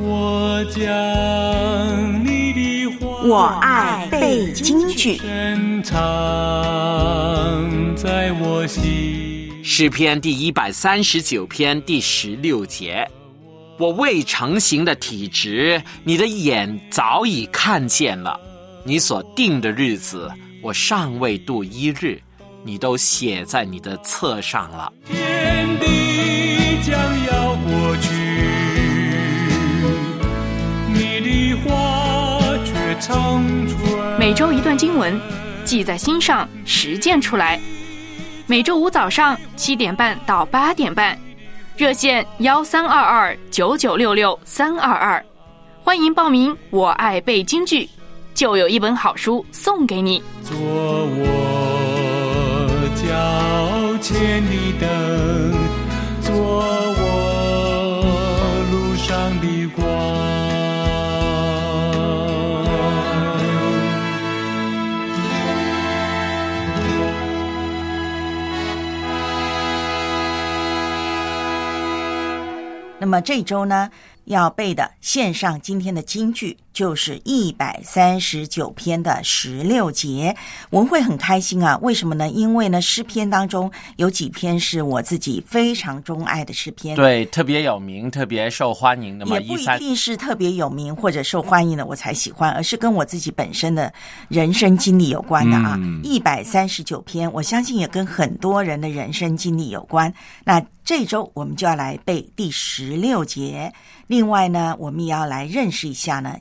我将你的话我爱背京剧深藏在我心。 诗篇第139篇第16节，我未成形的体质，你的眼早已看见了，你所定的日子，我尚未度一日，你都写在你的册上了。 天地将要过去，你的话却长存。 每周一段经文，记在心上，实践出来。每周五早上7点半到8点半，热线13229966-322，欢迎报名。我爱背京剧，就有一本好书送给你。 做我脚前的灯，做我路上的光。 那么这周呢，要背的线上今天的京剧就是139篇的16节。文慧很开心啊，为什么呢？因为呢，诗篇当中有几篇是我自己非常钟爱的诗篇， 对，特别有名，特别受欢迎的嘛。 也不一定是特别有名或者受欢迎的我才喜欢，而是跟我自己本身的人生经历有关的啊。139篇，我相信也跟很多人的人生经历有关。那这周我们就要来背第16节。另外呢，我们也要来认识一下呢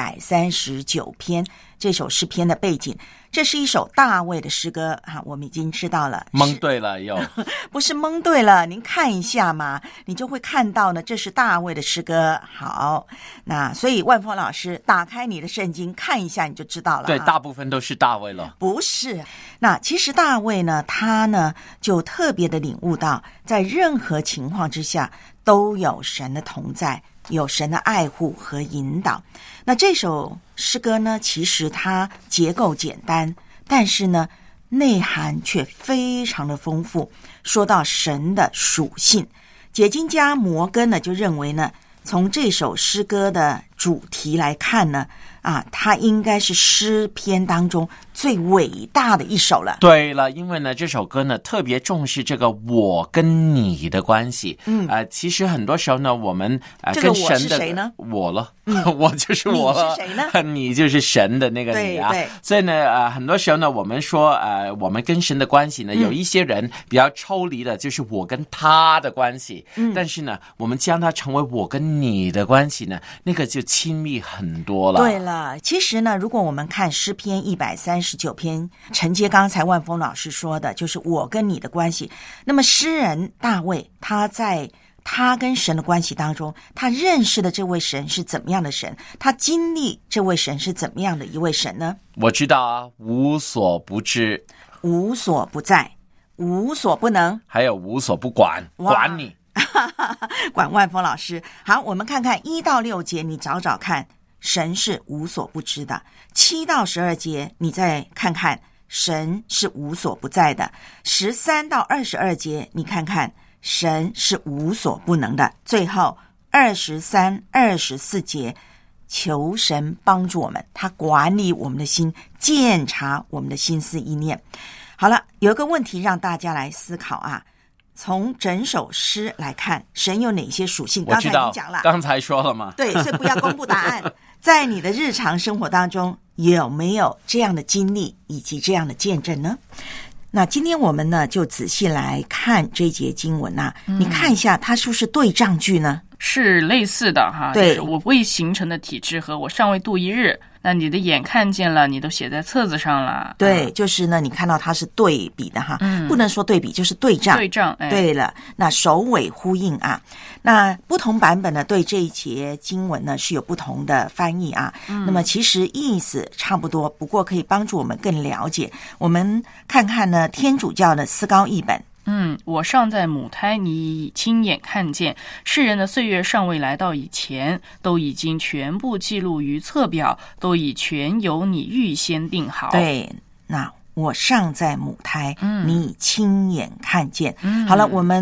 139篇这首诗篇的背景。这是一首大卫的诗歌啊，我们已经知道了。 蒙对了又不是蒙对了，您看一下嘛，你就会看到呢，这是大卫的诗歌。好，那所以万峰老师打开你的圣经看一下，你就知道了。 对，大部分都是大卫了。 不是，那其实大卫呢，他呢就特别的领悟到，在任何情况之下都有神的同在，有神的爱护和引导。那这首诗歌呢，其实它结构简单，但是呢内涵却非常的丰富。说到神的属性，解经家摩根呢就认为呢，从这首诗歌的主题来看呢，它应该是诗篇当中最伟大的一首了。 对了，因为呢这首歌呢特别重视这个我跟你的关系。其实很多时候呢，我们这个我跟神的是谁呢？ 我了，我就是我了。 你是谁呢？ 你就是神的那个你啊。 对， 所以呢很多时候呢，我们说我们跟神的关系呢，有一些人比较抽离的，就是我跟他的关系。但是呢，我们将它成为我跟你的关系呢，那个就亲密很多了。 对了，其实呢，如果我们看诗篇139篇，承接刚才万峰老师说的，就是我跟你的关系。那么诗人大卫，他在他跟神的关系当中，他认识的这位神是怎么样的神？他经历这位神是怎么样的一位神呢？ 我知道啊，无所不知， 无所不在，无所不能， 还有无所不管，管你。 管万峰老师。好，我们看看1到6节，你找找看，神是无所不知的。7到12节，你再看看，神是无所不在的。13到22节，你看看，神是无所不能的。最后23、24节，求神帮助我们，他管理我们的心，鉴察我们的心思意念。好了，有一个问题让大家来思考啊。从整首诗来看，神有哪些属性？ 我知道， 刚才已经讲了， 刚才说了嘛。 对，所以不要公布答案。在你的日常生活当中，有没有这样的经历以及这样的见证呢？那今天我们呢，就仔细来看这节经文啊，你看一下，它是不是对仗句呢？ 是类似的哈， 对， 就是我未形成的体质和我尚未度一日，那你的眼看见了，你都写在册子上了。 对，就是呢，你看到它是对比的哈，不能说对比，就是对仗。 对仗， 对了，那首尾呼应啊。那不同版本呢，对这一节经文呢是有不同的翻译啊。那么其实意思差不多，不过可以帮助我们更了解。我们看看呢，天主教的思高译本。 我尚在母胎，你已亲眼看见；世人的岁月尚未来到以前，都已经全部记录于册表，都已全由你预先定好。 对，那我尚在母胎，你已亲眼看见。好了，我们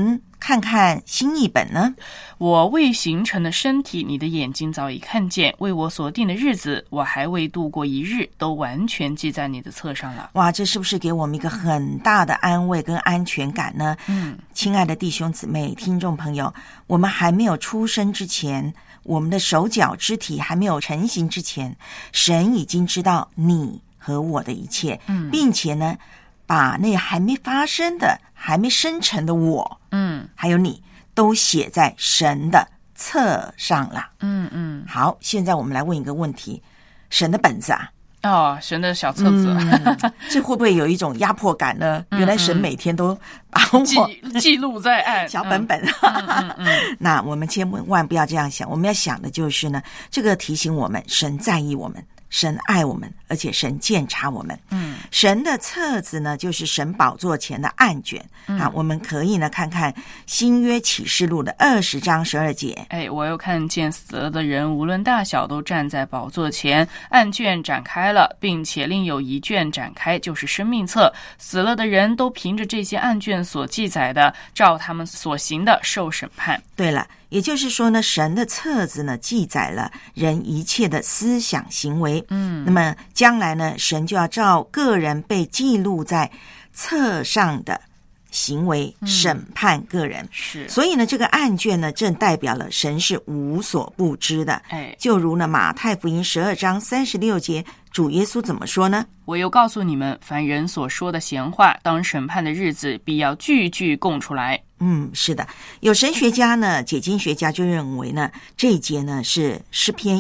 看看新译本呢？ 我未形成的身体，你的眼睛早已看见；为我所定的日子，我还未度过一日，都完全记在你的册上了。 哇，这是不是给我们一个很大的安慰跟安全感呢？亲爱的弟兄姊妹、听众朋友，我们还没有出生之前，我们的手脚肢体还没有成型之前，神已经知道你和我的一切，并且呢，把那还没发生的、还没生成的我，还有你，都写在神的册上了。好，现在我们来问一个问题：神的本子啊， 神的小册子， 这会不会有一种压迫感呢？原来神每天都把我记录在案， 小本本。那我们千万不要这样想，我们要想的就是呢，这个提醒我们，神在意我们。神爱我们，而且神鉴察我们。神的册子呢，就是神宝座前的案卷。我们可以呢看看新约启示录的20章12节。 我又看见死了的人，无论大小，都站在宝座前，案卷展开了，并且另有一卷展开，就是生命册。死了的人都凭着这些案卷所记载的，照他们所行的受审判。 对了，也就是说呢，神的册子呢记载了人一切的思想行为。那么将来呢，神就要照个人被记录在册上的行为审判个人。 是， 所以呢，这个案卷呢，正代表了神是无所不知的。就如呢马太福音12章36节，主耶稣怎么说呢？ 我又告诉你们，凡人所说的闲话，当审判的日子，必要句句供出来。 是的，有神学家呢，解经学家就认为呢，这一节呢是诗篇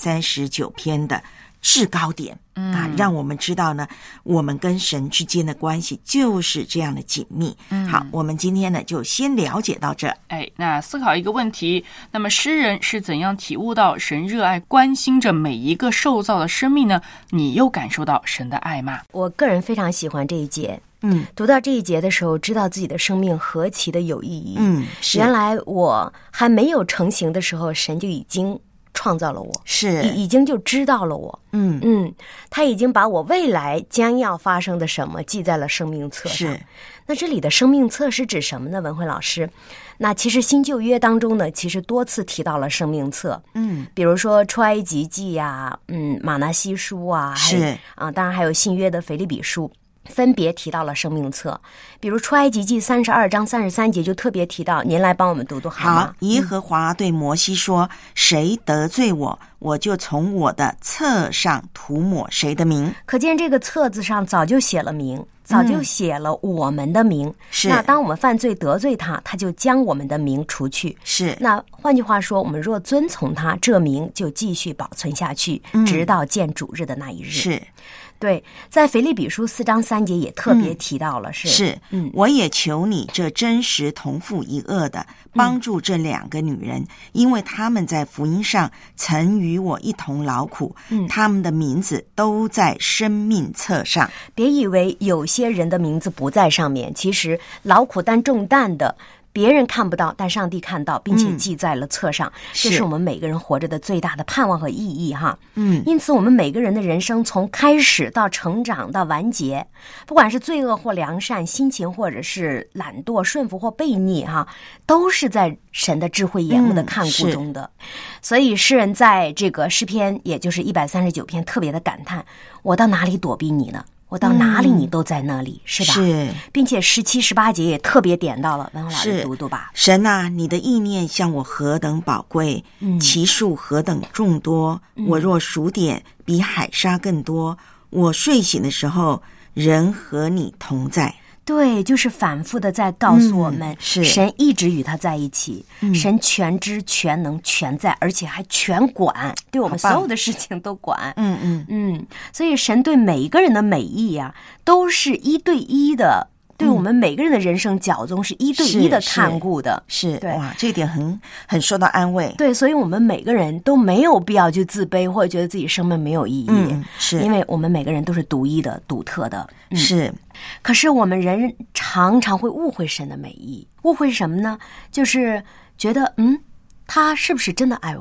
139篇的制高点让我们知道呢，我们跟神之间的关系就是这样的紧密。好，我们今天呢就先了解到这。 那思考一个问题，那么诗人是怎样体悟到神热爱关心着每一个受造的生命呢？你又感受到神的爱吗？ 我个人非常喜欢这一节。读到这一节的时候，知道自己的生命何其的有意义。原来我还没有成型的时候，神就已经创造了我， 是已经就知道了我。他已经把我未来将要发生的什么记在了生命册上。 是， 那这里的生命册是指什么呢？文慧老师，那其实新旧约当中呢，其实多次提到了生命册。比如说出埃及记呀，马拿西书啊， 是当然还有新约的腓立比书。分别提到了生命册，比如出埃及记32章33节就特别提到，您来帮我们读读好吗？ 好，耶和华对摩西说，谁得罪我，我就从我的册上涂抹谁的名。 可见这个册子上早就写了名，早就写了我们的名。 是， 那当我们犯罪得罪他，他就将我们的名除去。 是， 那换句话说，我们若遵从他，这名就继续保存下去，直到见主日的那一日。 是。 对，在腓立比书4章3节也特别提到了， 我也求你这真实同父一轭的，帮助这2个女人，因为她们在福音上曾与我一同劳苦，她们的名字都在生命册上。 别以为有些人的名字不在上面，其实劳苦担重担的别人看不到，但上帝看到，并且记在了册上。这是我们每个人活着的最大的盼望和意义哈。因此我们每个人的人生从开始到成长到完结，不管是罪恶或良善，心情或者是懒惰顺服或悖逆哈，都是在神的智慧眼目的看顾中的。所以诗人在这个诗篇也就是139篇特别的感叹，我到哪里躲避你呢？我到哪里你都在那里，是吧？ 是， 并且17、18节也特别点到了，文慧老师读读吧。 神啊，你的意念向我何等宝贵，其数何等众多，我若数点，比海沙更多。我睡醒的时候，人和你同在。 对，就是反复的在告诉我们， 是神一直与他在一起，神全知全能全在，而且还全管，对我们所有的事情都管。所以神对每一个人的美意啊，都是1对1的，对我们每个人的人生角中是1对1的看顾的。 是对， 哇，这一点很受到安慰。 对，所以我们每个人都没有必要去自卑，或者觉得自己生命没有意义。 是因为我们每个人都是独一的、独特的。 是。 可是我们人常常会误会神的美意，误会什么呢？就是觉得他是不是真的爱我？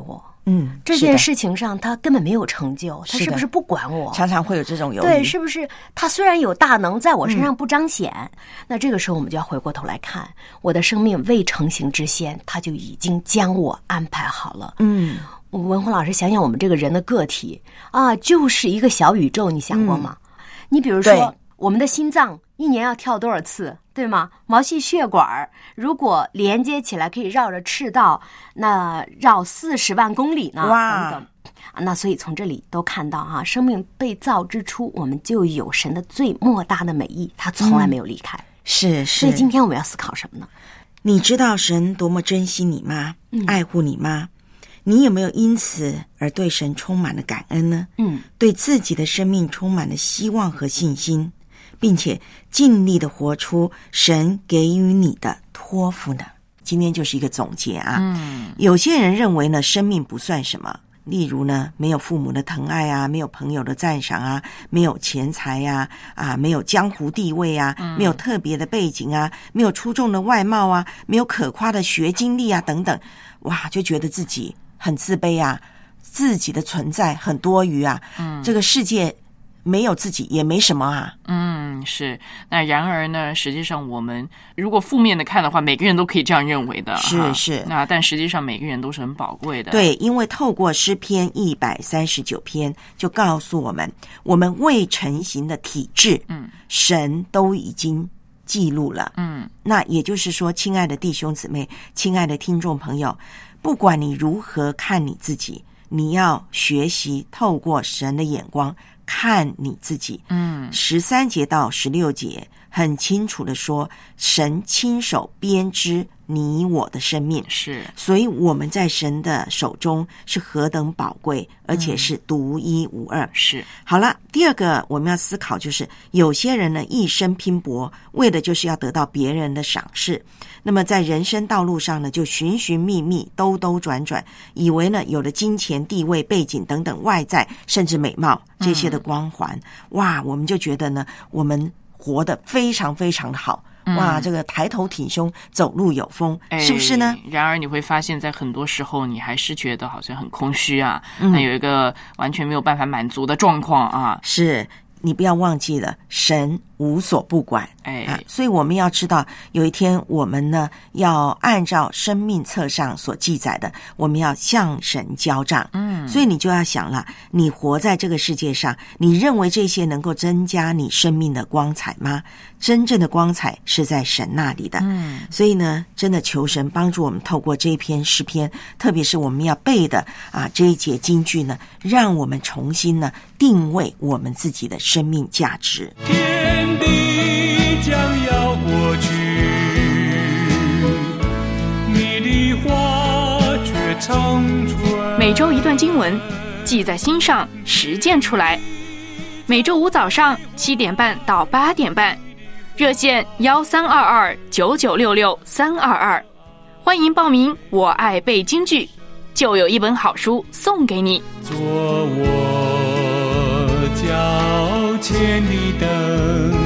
这件事情上他根本没有成就，他是不是不管我？ 常常会有这种犹豫。 对，是不是他虽然有大能在我身上不彰显，那这个时候我们就要回过头来看，我的生命未成形之前，他就已经将我安排好了。文宏老师，想想我们这个人的个体啊，就是一个小宇宙，你想过吗？你比如说我们的心脏一年要跳多少次，对吗？毛细血管如果连接起来可以绕着赤道，那绕40万公里呢？ 哇！ 等等。那所以从这里都看到生命被造之初，我们就有神的最莫大的美意，他从来没有离开。 是。 所以今天我们要思考什么呢？ 你知道神多么珍惜你吗？爱护你吗？你有没有因此而对神充满了感恩呢？对自己的生命充满了希望和信心，并且尽力的活出神给予你的托付呢？今天就是一个总结有些人认为呢，生命不算什么，例如呢，没有父母的疼爱啊，没有朋友的赞赏啊，没有钱财啊，没有江湖地位啊，没有特别的背景啊，没有出众的外貌啊，没有可夸的学经历啊等等，哇，就觉得自己很自卑啊，自己的存在很多余啊，这个世界没有自己也没什么啊。 是。那然而呢，实际上我们如果负面的看的话，每个人都可以这样认为的。 是。 那但实际上每个人都是很宝贵的。 对，因为透过诗篇139篇就告诉我们，我们未成形的体质，神都已经记录了。那也就是说，亲爱的弟兄姊妹，亲爱的听众朋友，不管你如何看你自己，你要学习透过神的眼光看你自己。13节到16节很清楚的说，神亲手编织你我的生命， 是， 所以我们在神的手中是何等宝贵，而且是独一无二。 是。 好了，第二个我们要思考就是，有些人呢一生拼搏，为的就是要得到别人的赏识，那么在人生道路上呢，就寻寻觅觅，兜兜转转，以为呢有了金钱、地位、背景等等外在甚至美貌这些的光环，哇，我们就觉得呢，我们活得非常非常的好。哇，这个抬头挺胸，走路有风，是不是呢？ 然而你会发现在很多时候你还是觉得好像很空虚啊，那有一个完全没有办法满足的状况啊。 是，你不要忘记了，神无所不管。所以我们要知道，有一天我们呢要按照生命册上所记载的，我们要向神交账。所以你就要想了，你活在这个世界上，你认为这些能够增加你生命的光彩吗？真正的光彩是在神那里的。所以呢，真的求神帮助我们，透过这一篇诗篇，特别是我们要背的这一节金句呢，让我们重新呢定位我们自己的生命价值。 天地将要过去，你的话却长存。 每周一段经文，记在心上，实践出来。每周五早上7点半到8点半，热线13229966-322，欢迎报名。我爱背京剧，就有一本好书送给你。 做我脚前的灯，